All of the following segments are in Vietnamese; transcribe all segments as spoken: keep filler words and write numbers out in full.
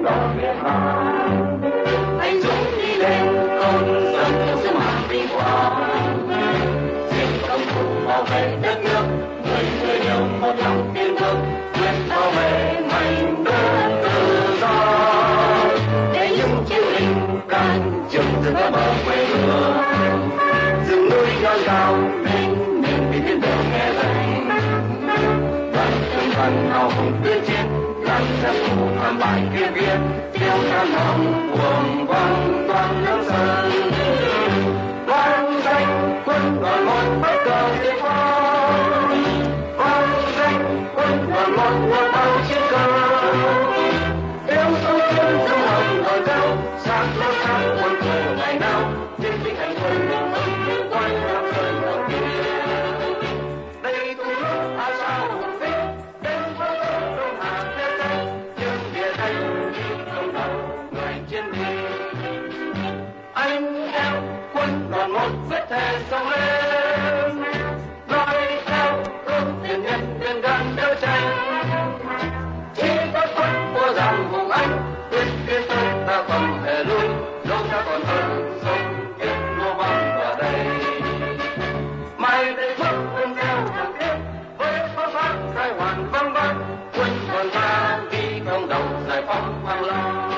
đỏ miền Nam. Anh dũng đi lên không dần theo sứ mạng vinh quang, diện công thủ bảo vệ đất nước, người người đều một lòng kiên cường, quyết bảo vệ mảnh đất tự do. Để những chiến binh can trường dừng ở bờ quê hương, rừng núi non cao mênh mênh vì thiên đường nghe lệnh. Đoàn tương thân hào hùng tuyên chiến, làm giặc thù thảm bại kia kia, tiêu than hồng cuồng vang toàn nước sân. Vang danh quân đoàn một bắt cờ tiên phong, vang danh quân đoàn một ngựa bao chiến công. Yêu sông chiến sông hồng đồi cao, sáng lớp sáng quân thù ngày nào, chiến binh hành quân hưng quanh nam sơn đầu kia. Đây tung nước a sao hùng vinh, đến phố đông hà phía tây, nhưng địa đây đi không đầu người chiến binh. Anh em quân đoàn một vết thề sông lên, nói theo ước tiền nhân viên gan đấu tranh. Chỉ có quân của dòng hùng anh, quyết kiên tâm ta không hề lui, dẫu ta còn hơn sông kiếp lúa băng ở đây. Mai đây bước quân theo hàng tiếp, với pháo phát khai hoàn vang vang, quân đoàn ta đi công đầu giải phóng Thăng Long.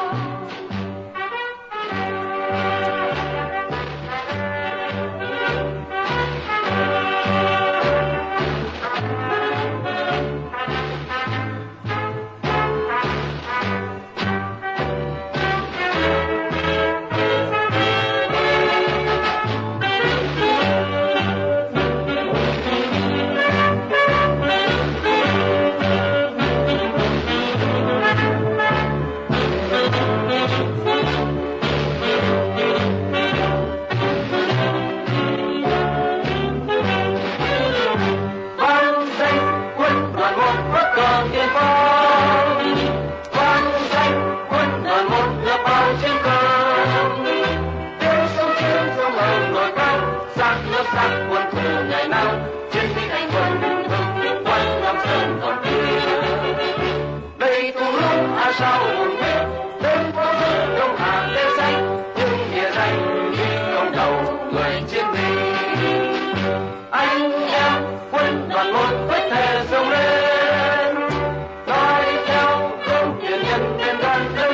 Hãy subscribe cho kênh Ghiền Mì Gõ để không bỏ lỡ